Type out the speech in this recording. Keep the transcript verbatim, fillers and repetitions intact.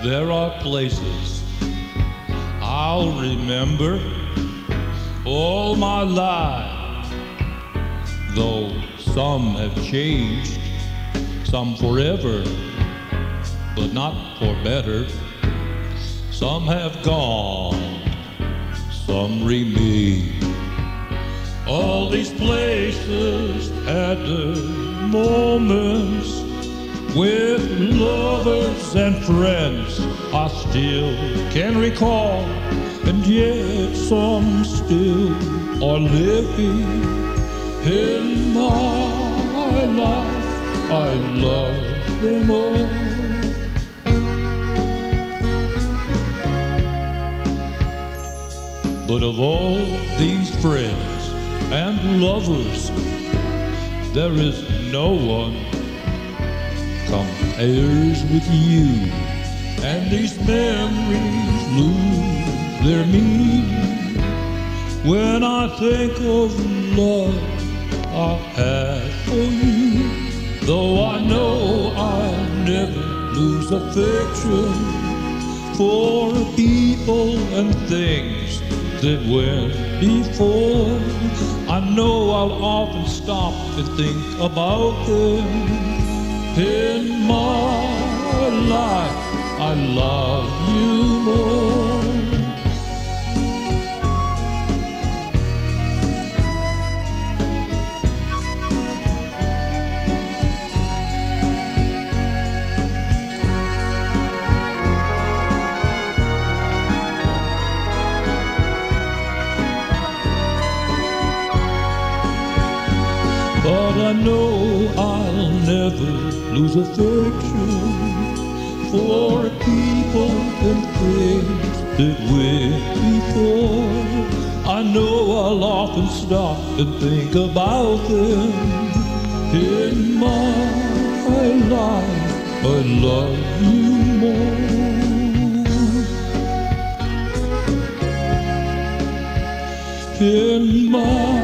There are places I'll remember all my life, though some have changed, some forever, but not for better. Some have gone, some remain. All these places had their moments with lovers and friends I still can recall, and yet some still are living in my life. I love them all. But of all these friends and lovers, there is no one compares with you, and these memories lose their meaning when I think of love I had for you. Though I know I'll never lose affection for people and things that went before, I know I'll often stop and think about them. In my life, I love you more. But I know I'll never lose affection for people and things that went before. I know I'll often stop and think about them. In my life, I love you more. In my